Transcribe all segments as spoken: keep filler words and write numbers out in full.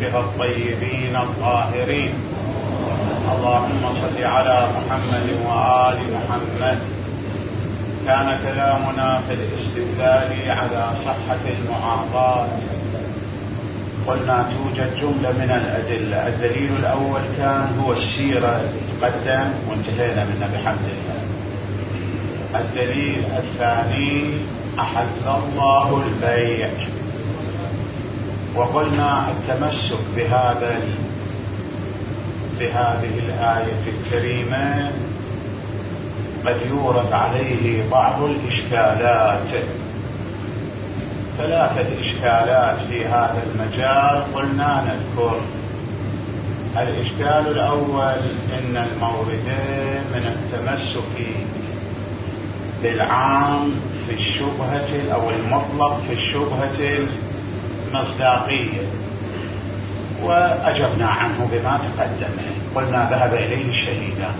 بيتها الطيبين الطاهرين. اللهم صل على محمد وآل محمد. كان كلامنا في الاستدلال على صحة المعاضات. قلنا توجد جملة من الأدلة. الدليل الأول كان هو السيرة تقدم وانتهينا منها بحمد الله. الدليل الثاني أحل الله البيع، وقلنا التمسك بهذا بهذه الآية الكريمة قد يورد عليه بعض الإشكالات. ثلاثة إشكالات في هذا المجال قلنا نذكر. الإشكال الأول أن الموردين من التمسك بالعام في الشبهة أو المطلق في الشبهة المصداقية، وأجبنا عنه بما تقدم. قلنا ذهب إليه الشهيدان.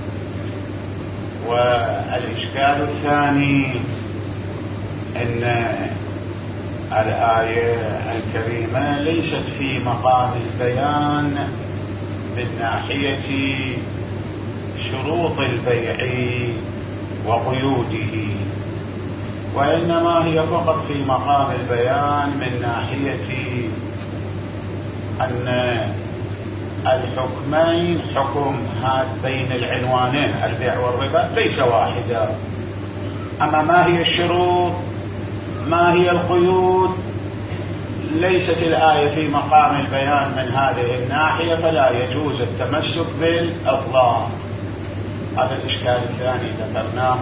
والإشكال الثاني أن الآية الكريمة ليست في مقام البيان من ناحية شروط البيع وقيوده، وإنما هي فقط في مقام البيان من ناحية أن الحكمين حكم هذين العنوانين البيع والربا ليس واحدا. أما ما هي الشروط ما هي القيود ليست الآية في مقام البيان من هذه الناحية، فلا يجوز التمسك بالأطلاق. هذا الإشكال الثاني ذكرناه،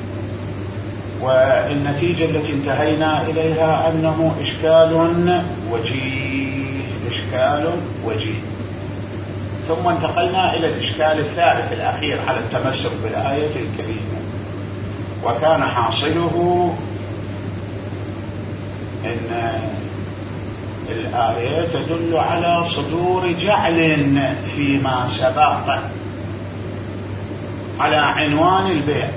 والنتيجة التي انتهينا إليها أنه إشكال وجيه إشكال وجيه. ثم انتقلنا إلى الإشكال الثالث الأخير على التمسك بالآية الكريمة، وكان حاصله أن الآية تدل على صدور جعل فيما سبق على عنوان البيع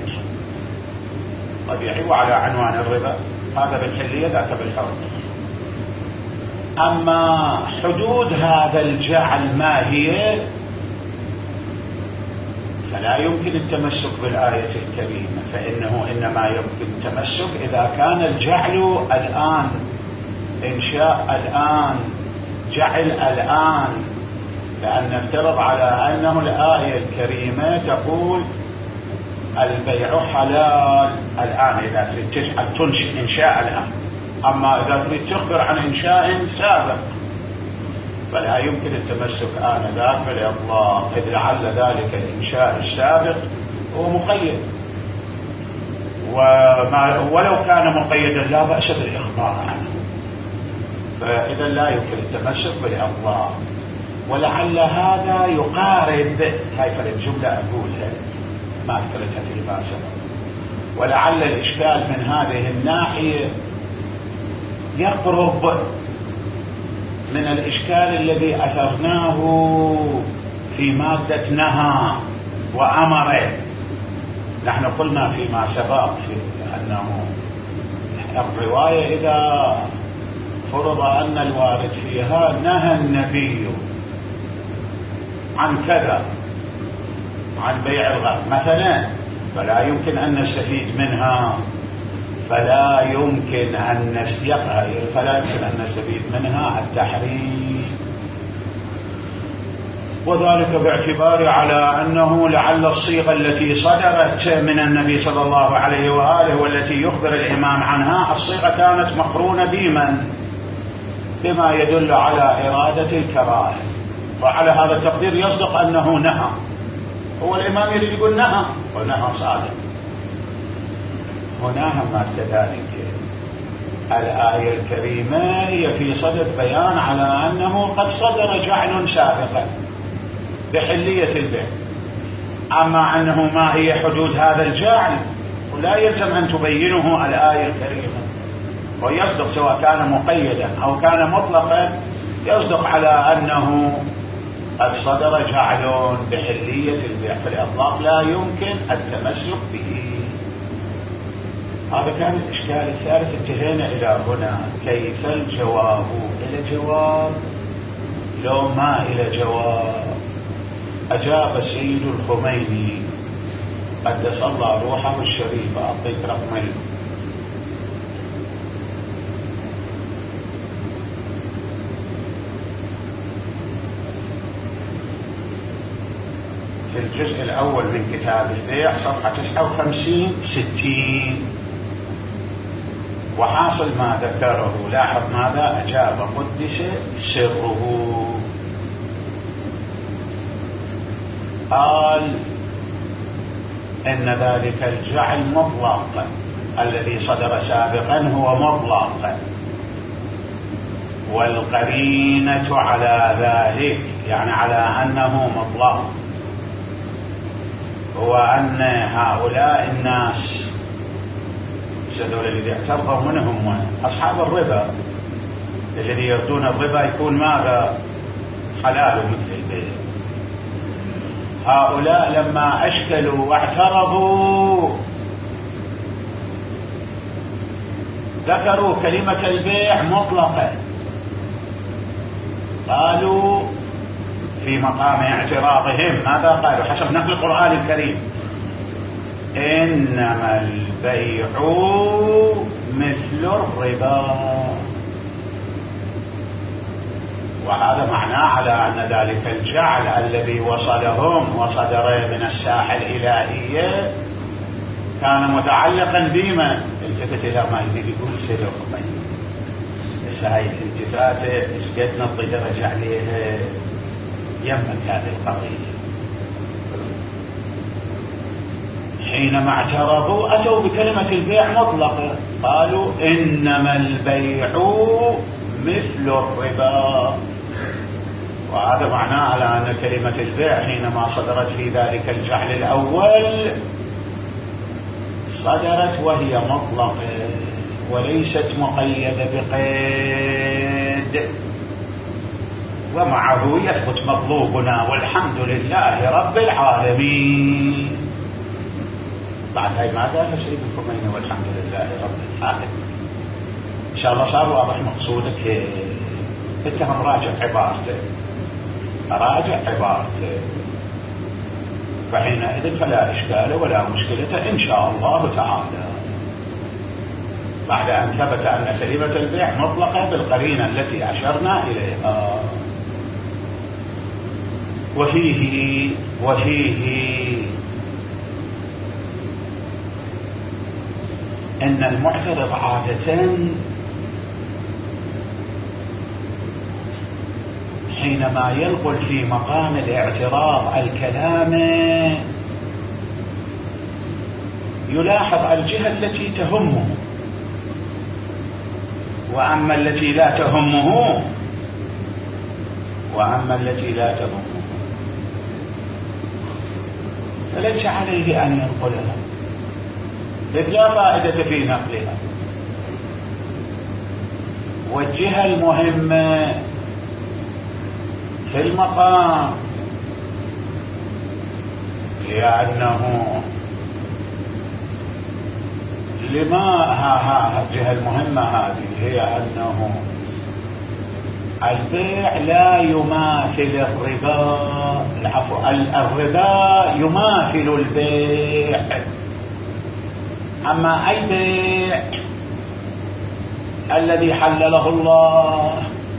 طبيعي وعلى عنوان الربا، هذا بالحلية ذاك بالحرم. أما حدود هذا الجعل ما هي، فلا يمكن التمسك بالآية الكريمة، فإنه إنما يمكن التمسك إذا كان الجعل الآن إنشاء الآن جعل الآن، لأن نفترض على أنه الآية الكريمة تقول البيع حلال الآن إذا تريد تجعل تنشئ إنشاء الآن، أما إذا تريد تخبر عن إنشاء سابق فلا يمكن التمسك آنذاك بالإطلاق، إذ لعل ذلك الإنشاء السابق هو مقيد، وما ولو كان مقيدا لا بأس بالإخبار عنه، فإذا لا يمكن التمسك بالإطلاق. ولعل هذا يقارب هاي الجملة أقولها ما أذكرتها في ما سبق، ولعل الإشكال من هذه الناحية يقرب من الإشكال الذي أثرناه في مادة نهى وأمر. نحن قلنا فيما سبق في أنه الرواية إذا فرض أن الوارد فيها نهى النبي عن كذا عن بيع الغرب مثلا، فلا يمكن أن نستفيد منها فلا يمكن أن نستيقها فلا يمكن أن نستفيد منها التحريم، وذلك باعتبار على أنه لعل الصيغة التي صدرت من النبي صلى الله عليه وآله والتي يخبر الإمام عنها الصيغة كانت مقرونة بمن بما يدل على إرادة الكراهة، وعلى هذا التقدير يصدق أنه نهى. هو الإمام يريد يقول نهى ونهى صادق. هنا هم كذلك الآية الكريمة هي في صدد بيان على أنه قد صدر جعل سابقا بحلية البيع، أما أنه ما هي حدود هذا الجعل ولا يلزم أن تبينه الآية الكريمة، ويصدق سواء كان مقيدا أو كان مطلقا يصدق على أنه قد صدر جعل بحلية البيع، فالإطلاق لا يمكن التمسك به. هذا كان الإشكال الثالث. انتهينا إلى هنا. كيف الجواب؟ إلى جواب لو ما إلى جواب. أجاب السيد الخميني قدس الله روحه الشريفة، أعطيك رقم في الجزء الأول من كتاب البيع صفحة تسعة وخمسين ستين. وحاصل ما ذكره، لاحظ ماذا أجاب قدس سره. قال إن ذلك الجعل مطلق الذي صدر سابقا هو مطلق، والقرينة على ذلك يعني على أنه مطلق، هو أن هؤلاء الناس هذول الذي اعترضوا منهم أصحاب الربا الذي يردون الربا يكون ماذا حلال مثل البيع. هؤلاء لما أشكلوا واعترضوا ذكروا كلمة البيع مطلقة، قالوا في مقام اعتراضهم ماذا قالوا حسب نقل القرآن الكريم؟ إنما البيع مثل الربا. وهذا معناه على أن ذلك الجعل الذي وصلهم وصدر من الساحة الإلهية كان متعلقا بما التفت إلى ما يقول سيد الخميني. بس هاي الالتفاتة ايش قد نطي درجة عليها يمك هذه القضية. حينما اعترضوا أتوا بكلمة البيع مطلقة، قالوا إنما البيع مثل الربا. وهذا معناه على أن كلمة البيع حينما صدرت في ذلك الجعل الأول صدرت وهي مطلقة وليست مقيدة بقيد. ومعه يثبت مطلوبنا والحمد لله رب العالمين. بعد هاي ما قال سيد الخميني والحمد لله رب العالمين. إن شاء الله صار واضح مقصودك. أنت هم راجع عبارته، راجع عبارته، فحينئذ فلا إشكال ولا مشكلة إن شاء الله تعالى، بعد أن ثبت أن كلمة البيع مطلقة بالقرينة التي أشرنا إليها. وفيه وفيه أن المعترض عادة حينما ينقل في مقام الاعتراض الكلام يلاحظ الجهة التي تهمه، وأما التي لا تهمه وأما التي لا تهمه فليس عليه أن ينقلها، إذ لا فائدة في نقلها. والجهة المهمة في المقام هي أنه لما ها ها الجهة المهمة هذه هي أنه البيع لا يماثل الربا، العفو الربا يماثل البيع. أما أي بيع الذي حلله الله،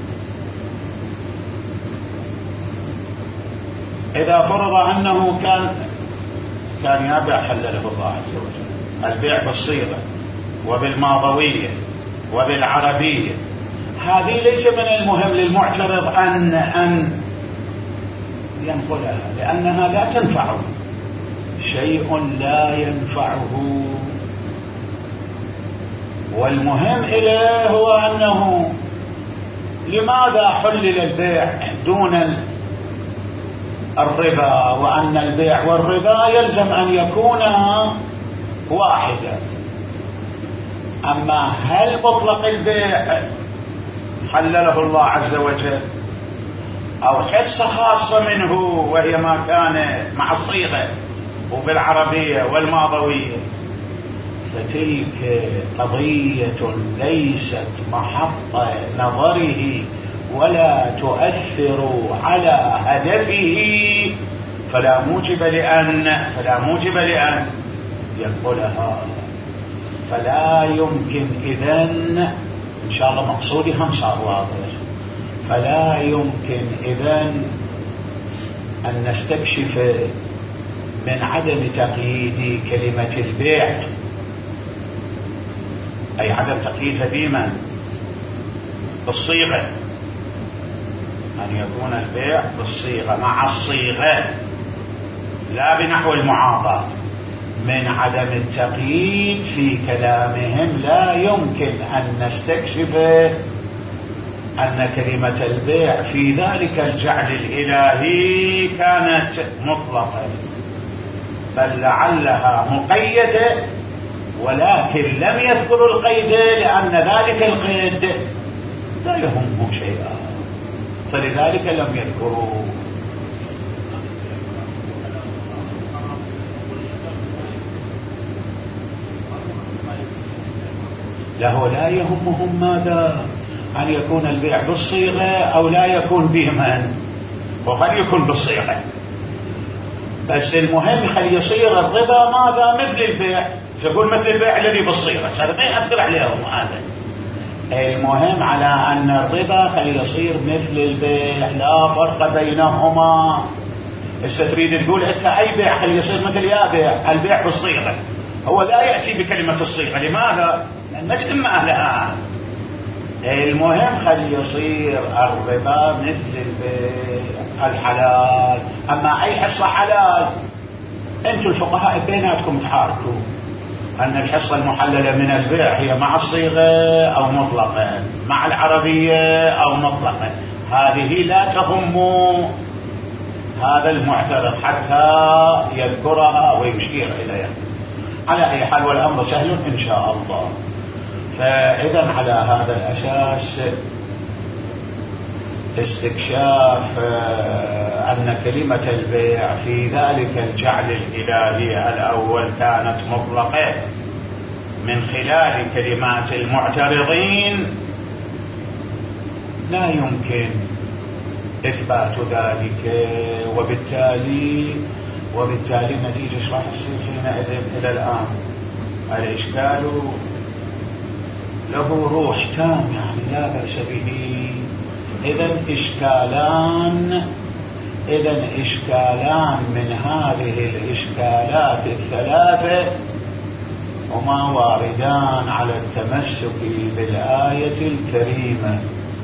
إذا فرض أنه كان كان يبيع حلله الله عز وجل، البيع بالصيغة وبالماضوية وبالعربية، هذه ليس من المهم للمعترض أن أن ينقلها، لأنها لا تنفعه، شيء لا ينفعه. والمهم إليه هو أنه لماذا حلل البيع دون الربا، وأن البيع والربا يلزم أن يكونا واحدا. أما هل مطلق البيع حلله الله عز وجل أو حصة خاصة منه وهي ما كان مع الصيغة وبالعربية والماضوية، فتلك قضية ليست محط نظره ولا تؤثر على هدفه فلا موجب لأن فلا موجب لأن يقبلها. فلا يمكن إذن، إن شاء الله مقصودي هم صار واضح، فلا يمكن إذن أن نستكشف من عدم تقييد كلمة البيع، أي عدم تقييدها بمن؟ بالصيغة، أن يكون البيع بالصيغة مع الصيغة لا بنحو المعاضاة. من عدم التقييد في كلامهم لا يمكن أن نستكشف أن كلمة البيع في ذلك الجعل الإلهي كانت مطلقة، بل لعلها مقيدة، ولكن لم يذكروا القيد لأن ذلك القيد لا يهمه شيئا، فلذلك لم يذكروا. له لا يهمهم ماذا؟ أن يكون البيع بالصيغة أو لا يكون بمن، وقد يكون بالصيغة، بس المهم خلي يصير الربا ماذا؟ مثل البيع. تقول مثل البيع الذي بالصيغة صار ما يأثر عليهم هذا. المهم على أن الربا خلي يصير مثل البيع، لا فرق بينهما. هسه تريد تقول أنت أي بيع خلي يصير مثل يا بيع، البيع بالصيغة، هو لا يأتي بكلمة الصيغة. لماذا؟ لأن مجتمع لها. المهم خلي يصير الربا مثل البيع الحلال. أما أي حصة حلال أنتم الفقهاء بيناتكم تحاركوا أن الحصة المحللة من البيع هي مع الصيغة أو مطلقا، مع العربية أو مطلقا. هذه لا تهم هذا المعترض حتى يذكرها ويشير إليها. على أي حال والأمر سهل إن شاء الله. فإذا على هذا الأساس استكشاف أن كلمة البيع في ذلك الجعل الإلهي الأول كانت مطلقة من خلال كلمات المعترضين لا يمكن إثبات ذلك، وبالتالي وبالتالي النتيجة ايش راح تصير حينئذ؟ إلى الآن الإشكال له روح تام، يعني لا بأس به. إذن إشكالان إذن إشكالان من هذه الإشكالات الثلاثة هما واردان على التمسك بالآية الكريمة،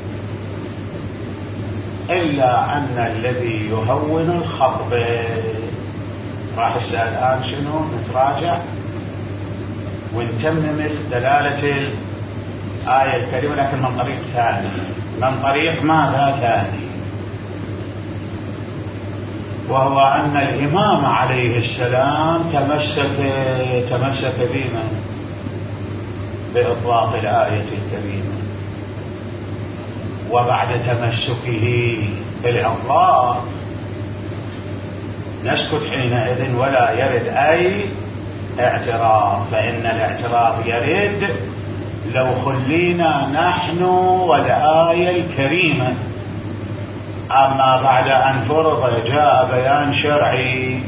إلا أن الذي يهون الخطب راح اسأل الآن شنو؟ نتراجع ونتمم دلالة الآية الكريمة لكن من طريق ثاني. من طريق ماذا ثاني؟ وهو أن الإمام عليه السلام تمسك تمسك بما بإطلاق الآية الكريمة، وبعد تمسكه بالإطلاق نسكت حينئذ ولا يرد أي اعتراض، فإن الاعتراض يرد لو خلينا نحن والآية الكريمة. أما بعد أن فرض جاء بيان شرعي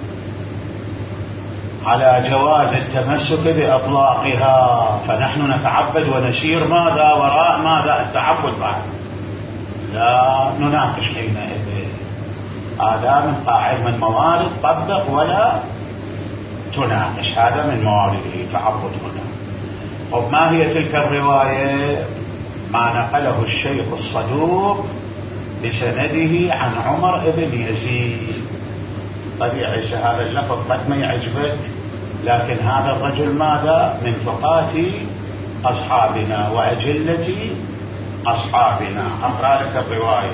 على جواز التمسك بأطلاقها، فنحن نتعبد ونسير ماذا وراء ماذا؟ التعبد بعد لا نناقش حينئذ. هذا من قاعدة من موارد طبق ولا تناقش، هذا من موارده تعبد هنا. وما هي تلك الرواية؟ ما نقله الشيخ الصدوق بسنده عن عمر بن يزيد. طبيعي هذا اللفظ قد ما يعجبك، لكن هذا الرجل ماذا؟ من فقهاء أصحابنا وأجلة أصحابنا. أقرأ لك الرواية.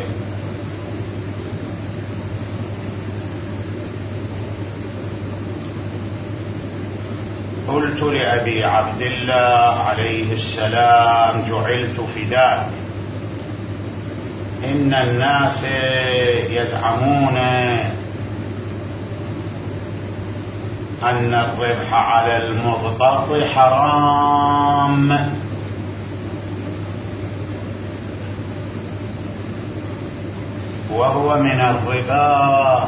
قلت لأبي عبد الله عليه السلام جعلت فداك، إن الناس يزعمون أن الربح على المضبط حرام، وهو من الربا.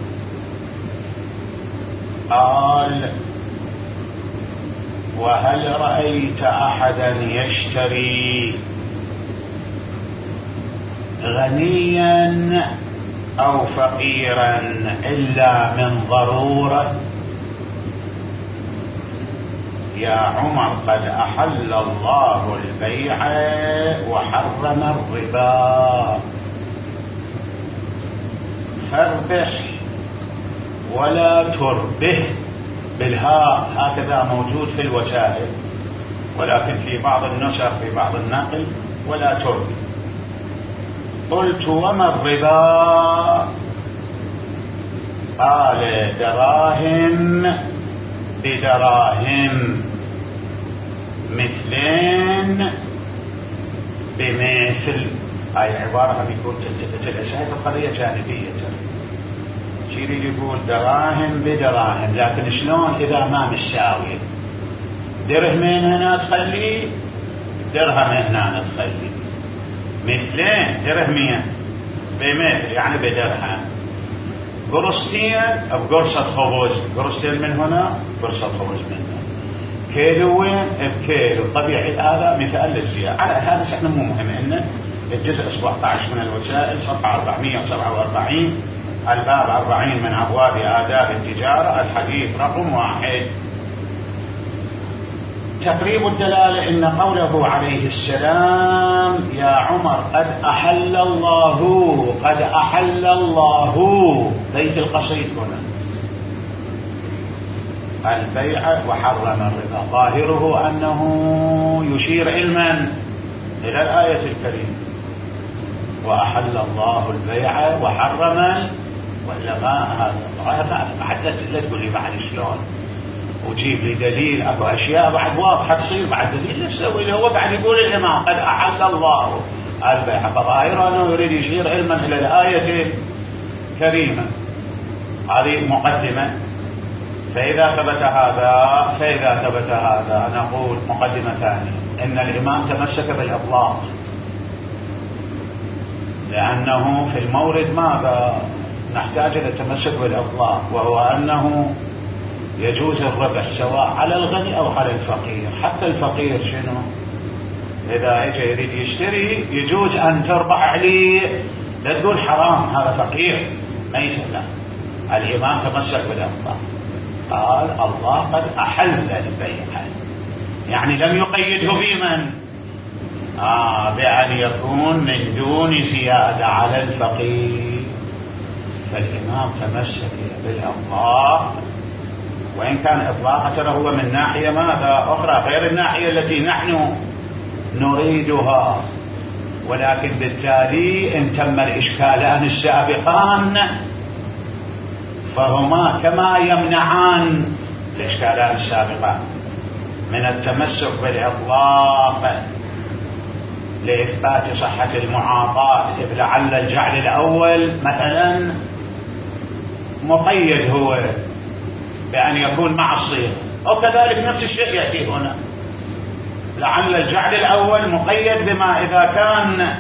قال: وهل رأيت أحدا يشتري غنيا أو فقيرا إلا من ضرورة؟ يا عمر قد أحل الله البيع وحرم الربا، فاربح ولا تربه، بالهاء، هكذا موجود في الوسائل، ولكن في بعض النسخ في بعض النقل ولا تربه. قلت: وما الربا؟ قال: دراهم بدراهم، مثلين بمثل. هاي عبارة بيقول تلك القضية جانبية، شيري يقول دراهم بدراهم، لكن شلون إذا ما مساوية؟ درهمين هنا تخلي درهم هنا تخلي، مثلين درهمين بمثل يعني بدرهم، قرصتين بقرصة خبز، قرصتين من هنا قرصة خبز من هنا، كيلوين بكيلو. طبيعي هذا مثال للزيادة. على هذا احنا مو مهم إن الجزء سبعة عشر من الوسائل، صفحة أربعمائة وسبعة وأربعين، الباب أربعين من أبواب آداب التجارة، الحديث رقم واحد. تقريب الدلالة إن قوله عليه السلام: يا عمر قد أحل الله، قد أحل الله، بيت القصيد هنا، البيع وحرم الربا، ظاهره أنه يشير علما إلى الآية الكريمة: وأحل الله البيع وحرم، ولا ما هذا حتى لا تقول لي بعد شلون وجيب لي دليل. اكو اشياء بعد واضحه تصير بعد دليل نسوي اللي هو بعد يقول الامام قد احل الله البيع، فظاهره انه يريد يشير علما الى الايه الكريمه. هذه مقدمه. فاذا ثبت هذا فاذا ثبت هذا نقول مقدمه ثانيه: ان الامام تمسك بالاطلاق، لانه في المورد ماذا نحتاج الى التمسك بالاطلاق، وهو انه يجوز الربح سواء على الغني أو على الفقير. حتى الفقير شنو إذا اجى يريد يشتري يجوز أن تربح عليه، لا تقول حرام هذا فقير ما يسأل. الإمام تمسك بالأطلاق، قال الله قد أحل البيع، يعني لم يقيده بمن آه بأن يكون من دون زيادة على الفقير. فالإمام تمسك بالأطلاق، وإن كان إطلاقا ترى هو من ناحية ماذا أخرى غير الناحية التي نحن نريدها، ولكن بالتالي إن تم الإشكالان السابقان فهما كما يمنعان الإشكالان السابقان من التمسك بالإطلاق لإثبات صحة المعاطاة، إذ لعل الجعل الأول مثلا مقيد هو بأن يكون مع الصيغة، أو كذلك نفس الشيء يأتي هنا، لعل الجعل الأول مقيد بما إذا كان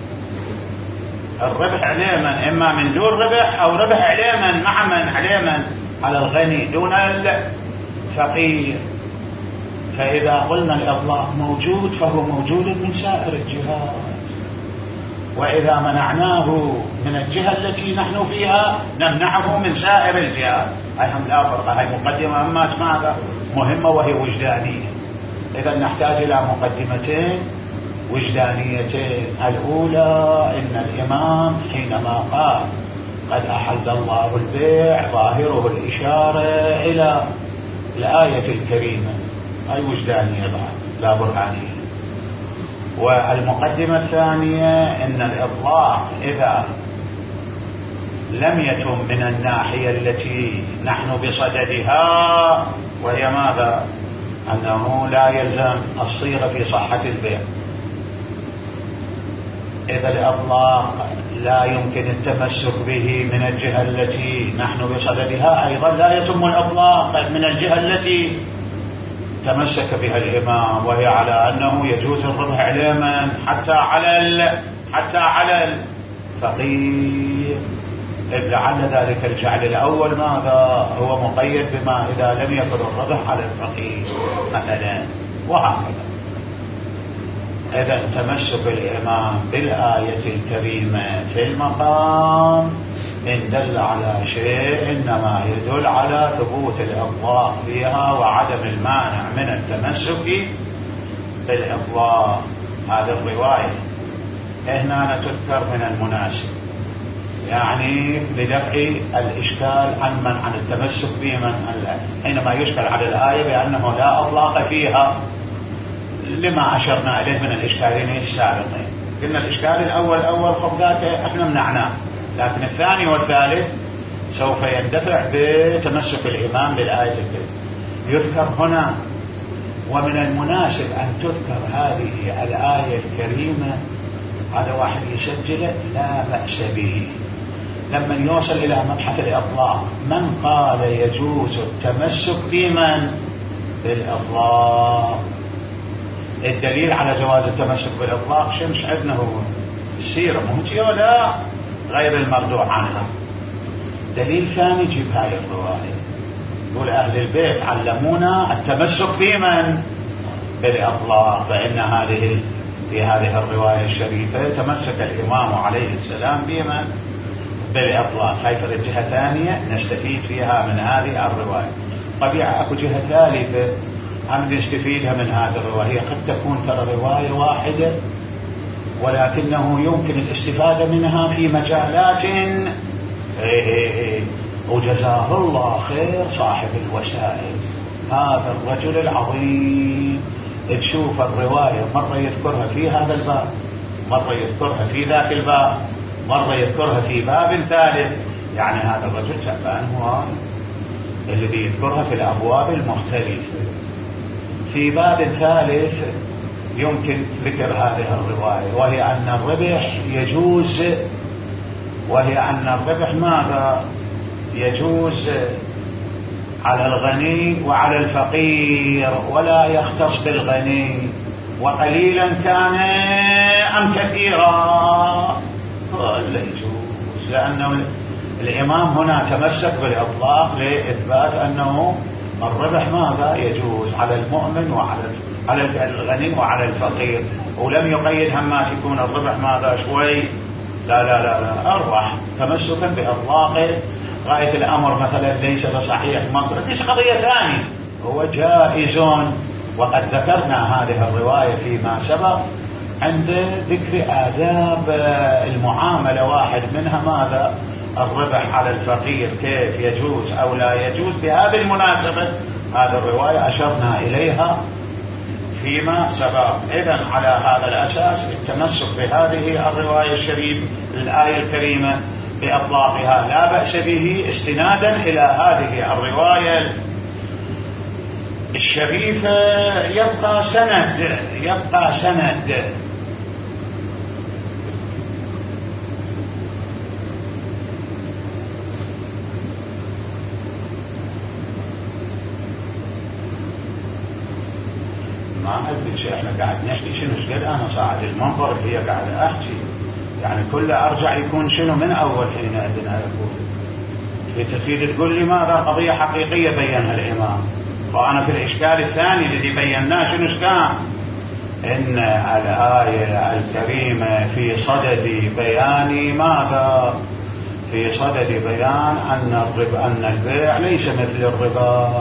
الربح عليه من إما من دون ربح أو ربح عليه من مع من عليه من على الغني دون الفقير. فإذا قلنا الإطلاق موجود فهو موجود من سائر الجهات، وإذا منعناه من الجهة التي نحن فيها نمنعه من سائر الجهات. هاي هم لا فرق، هاي مقدمة أمات ماذا مهمة وهي وجدانية. إذا نحتاج إلى مقدمتين وجدانيتين. الأولى إن الإمام حينما قال قد أحل الله البيع ظاهره الإشارة إلى الآية الكريمة، هاي وجدانية بعد لا برهانية. والمقدمة الثانية إن الإطلاق إذا لم يتم من الناحية التي نحن بصددها، وهي ماذا أنه لا يلزم الصيغة في صحة البيع، إذا الإطلاق لا يمكن التمسك به من الجهة التي نحن بصددها، أيضا لا يتم الإطلاق من الجهة التي تمسك بها الإمام، وهي على أنه يجوز الربح عليه من حتى على ال... حتى على فقير، إذ لعل ذلك الجعل الأول ماذا هو مقيد بما إذا لم يكن الربح على الفقير مثلا، وهكذا. إذا تمسك الإمام بالآية الكريمة في المقام إن دل على شيء إنما يدل على ثبوت الإطلاق فيها وعدم المانع من التمسك بالإطلاق. هذه الرواية هنا تذكر من المناسب، يعني لدفع الإشكال عن من عن التمسك بمن حينما يشكل على الآية بأنه لا أطلاق فيها، لما أشرنا إليه من الإشكالين السابقين. قلنا الإشكال الأول أول خب ذاك احنا منعناه، لكن الثاني والثالث سوف يندفع بتمسك الإمام بالآية الكريمة. يذكر هنا ومن المناسب أن تذكر هذه الآية الكريمة، هذا واحد يسجل لا بأس به لما يوصل إلى مبحث الإطلاق. من قال يجوز التمسك بمن بالإطلاق؟ الدليل على جواز التمسك بالإطلاق شمس عندنا هو السيرة مهتية ولا غير المردوع عنها. دليل ثاني جيب هاي الرواية، يقول أهل البيت علمونا التمسك بمن بالإطلاق، فإن هذه في هذه الرواية الشريفة تمسك الإمام عليه السلام بمن بالإطلاق. هاي فرد جهة ثانية نستفيد فيها من هذه الرواية. طبيعة أكو جهة ثالثة هم نستفيدها من هذه الرواية، قد تكون ترى رواية واحدة ولكنه يمكن الاستفادة منها في مجالات. وجزاه الله خير صاحب الوسائل، هذا الرجل العظيم. تشوف الرواية مرة يذكرها في هذا الباب، مرة يذكرها في ذاك الباب، مرة يذكرها في باب ثالث. يعني هذا الرجل تعبان هو الذي يذكرها في الأبواب المختلفة. في باب ثالث يمكن ذكر هذه الرواية، وهي أن الربح يجوز، وهي أن الربح ماذا يجوز على الغني وعلى الفقير، ولا يختص بالغني، وقليلا كان أم كثيرا ولا يجوز. لأنه الإمام هنا تمسك بالإطلاق لإثبات أنه الربح ماذا يجوز على المؤمن وعلى على الغني وعلى الفقير، ولم يقيد همات يكون الربح ماذا شوي، لا لا لا لا أربح تمسكا بإطلاقه. غاية الأمر مثلا ليس بصحيح مقرد، ليس قضية ثانية، هو جائز. وقد ذكرنا هذه الرواية فيما سبق عند ذكر آداب المعاملة، واحد منها ماذا الربح على الفقير كيف يجوز أو لا يجوز. بهذه المناسبة هذه الرواية أشرنا إليها فيما سبق. إذن على هذا الأساس التمسك بهذه الرواية الشريفة الآية الكريمة بإطلاقها لا بأس به، استنادا إلى هذه الرواية الشريفة. يبقى سند يبقى سند ما أدري شيء. احنا قاعد نحكي شنو قد أنا صاعد المنبر اللي هي قاعد أحكي، يعني كل أرجع يكون شنو من أول حين أدنى يقول لتفيد تقول لي ماذا قضية حقيقية بينها الإمام. وأنا في الإشكال الثاني الذي بيناه شنو كان إن الآية الكريمة في صدد بيان ماذا في صدد بيان أن الربا أن البيع ليس مثل الربا،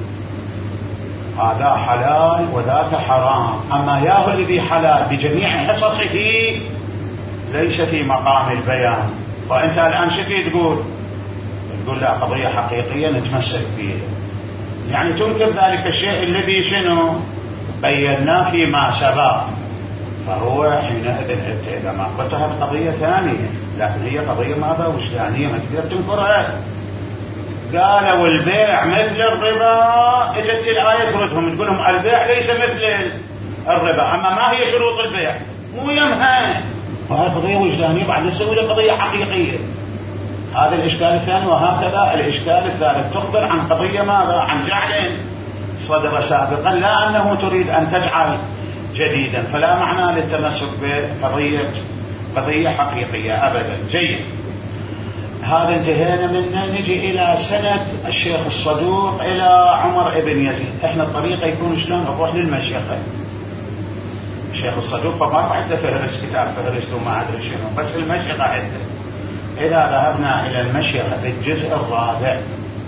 هذا حلال وذاك حرام. أما ياه الذي حلال بجميع حصصه ليس في مقام البيان. وأنت الآن شكي تقول تقول لا قضية حقيقية نتمسك بها، يعني تنكر ذلك الشيء الذي شنو بيناه فيما سبق. فهو حينئذ إذا ما قلتها قضية ثانية، لكن هي قضية ماذا وجدانية ما تقدر تنكرها. قالوا البيع مثل الربا، اجت الآية تردهم تقول لهم البيع ليس مثل الربا، أما ما هي شروط البيع مو يمها. وهذه قضية وجدانية بعد نسوي له قضية حقيقية. هذا الإشكال الثاني. وهكذا الإشكال الثالث تخبر عن قضية ماذا عن جعل صدر سابقا، لا أنه تريد أن تجعل جديدا، فلا معنى للتمسك بقضية قضية حقيقية أبدا. جيد، هذا انتهينا منه. نجي إلى سنة الشيخ الصدوق إلى عمر ابن يزيد. إحنا الطريقة يكون شلون نروح للمشيخة. الشيخ الصدوق فما عنده فهرس، كتاب فهرس وما أدري شنو، بس المشيخة عنده. إذا ذهبنا إلى المشيخة بالجزء الرابع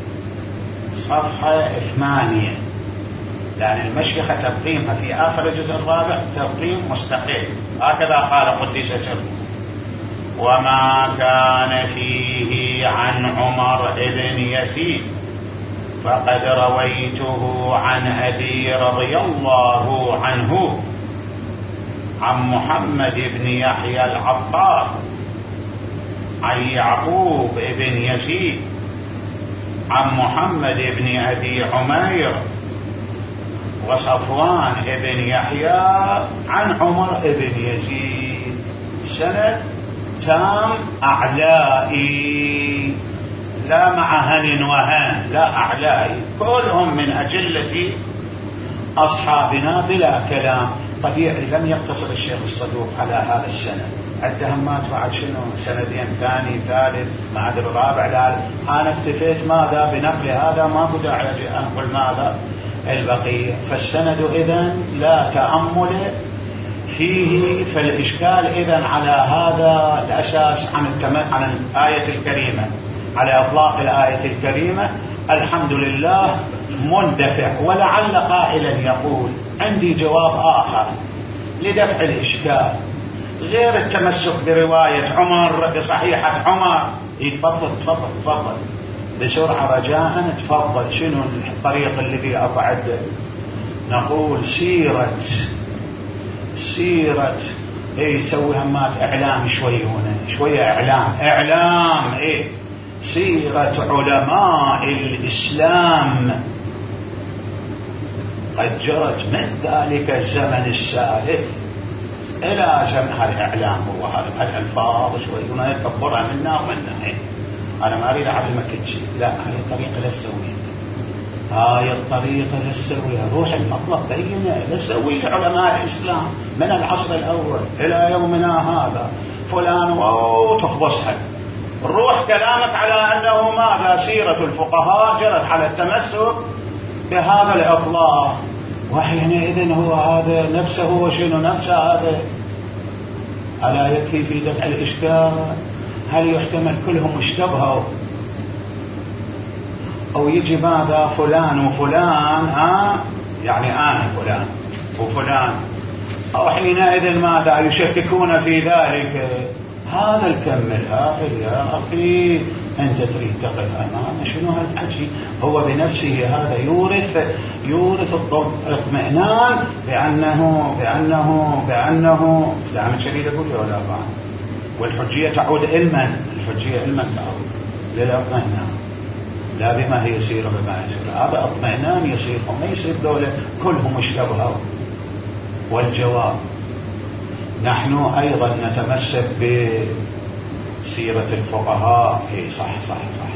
صفحة ثمانية، لأن المشيخة تقييمها في آخر الجزء الرابع تقييم مستقل، هكذا قال قديس سره: وما كان فيه عن عمر ابن يزيد فقد رويته عن أبي رضي الله عنه عن محمد بن يحيى العطار عن يعقوب بن يزيد عن محمد بن أبي عمير وصفوان بن يحيى عن عمر بن يزيد. سند تام أعلائي، لا مع هن وهن، لا أعلائي، كلهم من أجلة أصحابنا بلا كلام. طبيعي لم يقتصر الشيخ الصدوق على هذا السند، عنده همات بعد شنو سندين ثاني ثالث ما أدري رابع. لا أنا اكتفيت ماذا بنقل هذا، ما هو داعي أنقل ماذا البقية. فالسند إذن لا تأمل فيه، فالإشكال إذن على هذا الأساس عن, التم... عن الآية الكريمة، على إطلاق الآية الكريمة الحمد لله مندفع. ولعل قائلا يقول عندي جواب آخر لدفع الإشكال غير التمسك برواية عمر بصحيحة عمر. يتفضل تفضل تفضل بسرعة رجاء تفضل. شنو الطريق الذي أقعد؟ نقول سيرة سيرة ايه يسوي همات اعلام شوي هنا شوية اعلام اعلام ايه سيرة علماء الاسلام قد جرت من ذلك الزمن السالف الى زمن الاعلام. هو هذا الالفاظ شوي هنا يكبرها منا ومنا. ايه انا ما اريد اعلمك شيء، لا هاي الطريقة لا تسويها، هاي الطريقة لا تسويها. روح المطلب بينه لا تسوي لعلماء الإسلام من العصر الأول إلى يومنا هذا فلان أو تخبصها. روح كلامك على أنه ماذا سيرة الفقهاء جرت على التمسك بهذا الإطلاق، وحينئذ هو هذا نفسه وشنو نفسه هذا ألا يكفي في دفع الإشكال؟ هل يحتمل كلهم اشتبهوا أو يجي ماذا فلان وفلان ها يعني أنا فلان وفلان أو حينئذ ماذا يشككون في ذلك؟ هذا الكم الهائل يا أخي أنت تريد تقف أمامه شنو هالحكي؟ هو بنفسه هذا يورث يورث الاطمئنان بأنه بأنه بأنه دعم شديد يقول ولا بعد. والحجية تعود علما، الحجية علما تعود للاطمئنان لا بما هي يصير بما يصير. هذا اطمئنان يصير وما يصير دولة كلهم اشتبهوا. والجواب نحن أيضا نتمسك بسيرة الفقهاء. اي صح صح صح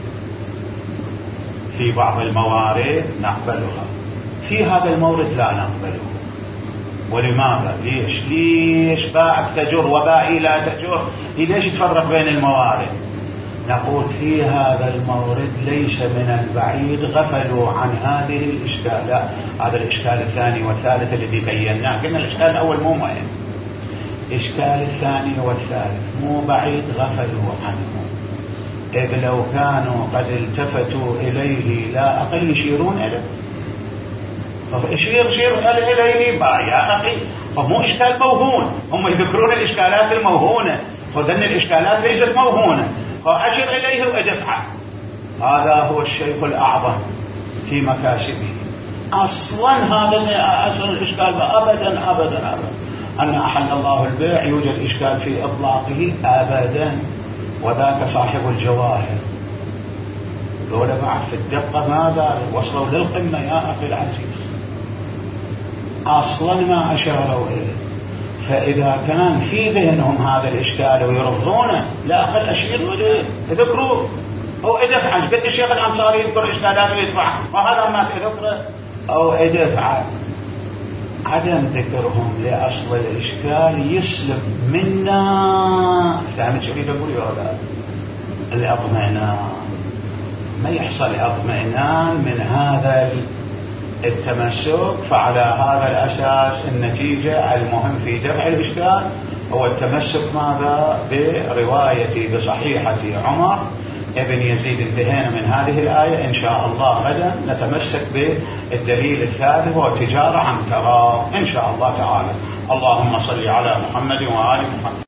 في بعض الموارد نقبلها، في هذا المورد لا نقبله. ولماذا؟ ليش ليش باعك تجر وبائي لا تجر؟ ليش تفرق بين الموارد؟ نقول في هذا المورد ليس من البعيد غفلوا عن هذه الإشكال. هذا الإشكال الثاني والثالث الذي بيناه، قلنا الإشكال الأول مو مهم، الإشكال الثاني والثالث مو بعيد غفلوا عنه، إذ لو كانوا قد التفتوا إليه لا أقل يشيرون إليه. طب اشير شير إليه بقى يا أخي، طب مو إشكال موهون، هم يذكرون الإشكالات الموهونة، فذن الإشكالات ليست موهونة، فأشر إليه وأدفعه. هذا هو الشيخ الأعظم في مكاسبه. أصلا هذا أصل الإشكال أبدا أبدا أبدا أن أحل الله البيع يوجد إشكال في إطلاقه أبدا، وذاك صاحب الجواهر دولة بعد في الدقة ماذا وصلوا للقمة يا أخي العزيز، أصلا ما أشاروا إليه. فإذا كان في ذهنهم هذا الإشكال ويرفضونه لا أقل أشير إليه يذكروه أو ادفع. قد الشيخ الأنصاري يذكر إشكالات ويدفع، وهذا ما تذكره أو ادفع. عدم ذكرهم لأصل الإشكال يسلب منا، فهمت شو أريد أقول يا ولد؟ الاطمئنان. ما يحصل اطمئنان من هذا التمسك، فعلى هذا الأساس النتيجة المهم في دفع الإشكال هو التمسك ماذا؟ برواية بصحيحة عمر ابن يزيد. انتهينا من هذه الآية. إن شاء الله غدا نتمسك بالدليل الثالث وهو التجارة عن تراض إن شاء الله تعالى. اللهم صل على محمد وآل محمد.